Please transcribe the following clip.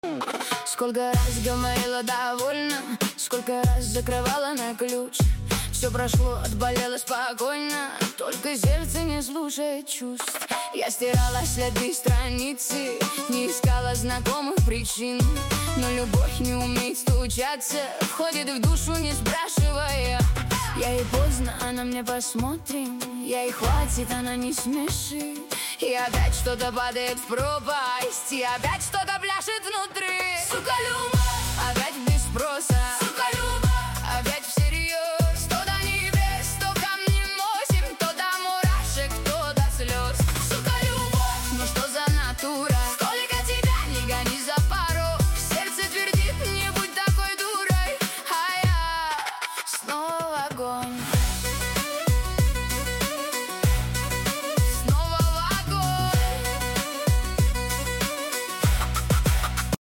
Сколько раз говорила довольно, сколько раз закрывала на ключ. Все прошло, отболело спокойно, только сердце не слушает чувств. Я стирала следы страницы, не искала знакомых причин. Но любовь не умеет стучаться, входит в душу, не спрашивая. Я ей поздно, она мне посмотрим. Я ей хватит, она не смешит. И опять что-то падает в пропасть, и опять что-то пляшет внутри.